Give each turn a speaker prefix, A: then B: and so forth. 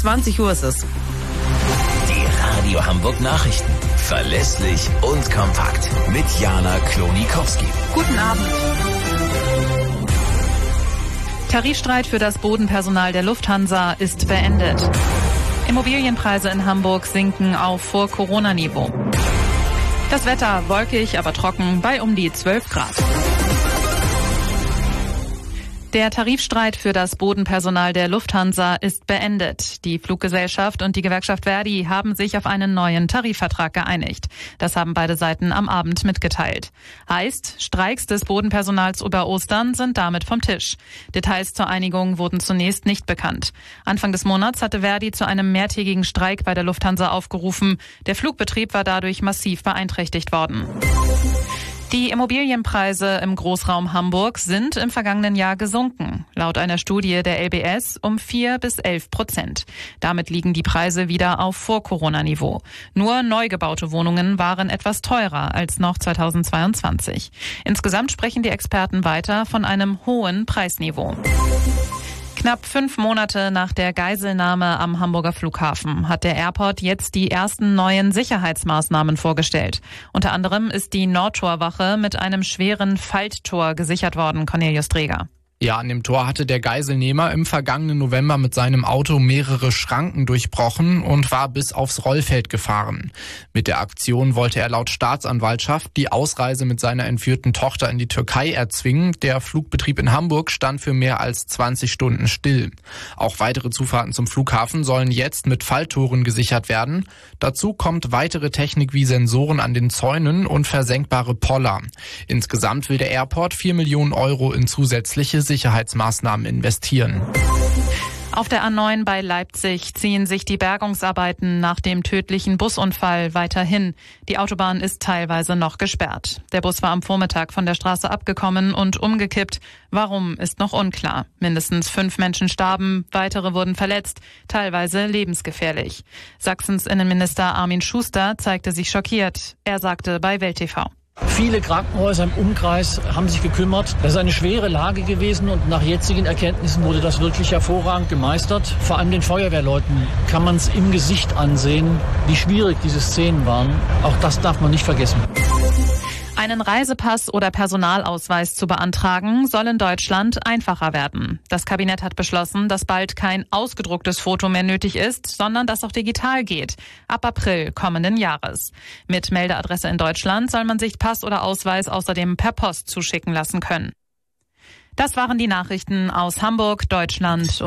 A: 20 Uhr ist es.
B: Die Radio Hamburg Nachrichten. Verlässlich und kompakt. Mit Jana Klonikowski.
C: Guten Abend. Tarifstreit für das Bodenpersonal der Lufthansa ist beendet. Immobilienpreise in Hamburg sinken auf Vor-Corona-Niveau. Das Wetter wolkig, aber trocken bei um die 12 Grad. Der Tarifstreit für das Bodenpersonal der Lufthansa ist beendet. Die Fluggesellschaft und die Gewerkschaft ver.di haben sich auf einen neuen Tarifvertrag geeinigt. Das haben beide Seiten am Abend mitgeteilt. Heißt, Streiks des Bodenpersonals über Ostern sind damit vom Tisch. Details zur Einigung wurden zunächst nicht bekannt. Anfang des Monats hatte ver.di zu einem mehrtägigen Streik bei der Lufthansa aufgerufen. Der Flugbetrieb war dadurch massiv beeinträchtigt worden. Die Immobilienpreise im Großraum Hamburg sind im vergangenen Jahr gesunken. Laut einer Studie der LBS um 4-11%. Damit liegen die Preise wieder auf Vor-Corona-Niveau. Nur neu gebaute Wohnungen waren etwas teurer als noch 2022. Insgesamt sprechen die Experten weiter von einem hohen Preisniveau. Knapp 5 Monate nach der Geiselnahme am Hamburger Flughafen hat der Airport jetzt die ersten neuen Sicherheitsmaßnahmen vorgestellt. Unter anderem ist die Nordtorwache mit einem schweren Falttor gesichert worden, Cornelius Dreger.
D: Ja, an dem Tor hatte der Geiselnehmer im vergangenen November mit seinem Auto mehrere Schranken durchbrochen und war bis aufs Rollfeld gefahren. Mit der Aktion wollte er laut Staatsanwaltschaft die Ausreise mit seiner entführten Tochter in die Türkei erzwingen. Der Flugbetrieb in Hamburg stand für mehr als 20 Stunden still. Auch weitere Zufahrten zum Flughafen sollen jetzt mit Falltoren gesichert werden. Dazu kommt weitere Technik wie Sensoren an den Zäunen und versenkbare Poller. Insgesamt will der Airport 4 Millionen Euro in zusätzliche Sicherheitsmaßnahmen investieren.
C: Auf der A9 bei Leipzig ziehen sich die Bergungsarbeiten nach dem tödlichen Busunfall weiterhin. Die Autobahn ist teilweise noch gesperrt. Der Bus war am Vormittag von der Straße abgekommen und umgekippt. Warum, ist noch unklar. Mindestens 5 Menschen starben, weitere wurden verletzt, teilweise lebensgefährlich. Sachsens Innenminister Armin Schuster zeigte sich schockiert. Er sagte bei Welt TV:
E: Viele Krankenhäuser im Umkreis haben sich gekümmert. Das ist eine schwere Lage gewesen und nach jetzigen Erkenntnissen wurde das wirklich hervorragend gemeistert. Vor allem den Feuerwehrleuten kann man es im Gesicht ansehen, wie schwierig diese Szenen waren. Auch das darf man nicht vergessen.
C: Einen Reisepass oder Personalausweis zu beantragen, soll in Deutschland einfacher werden. Das Kabinett hat beschlossen, dass bald kein ausgedrucktes Foto mehr nötig ist, sondern dass auch digital geht. Ab April kommenden Jahres. Mit Meldeadresse in Deutschland soll man sich Pass oder Ausweis außerdem per Post zuschicken lassen können. Das waren die Nachrichten aus Hamburg, Deutschland.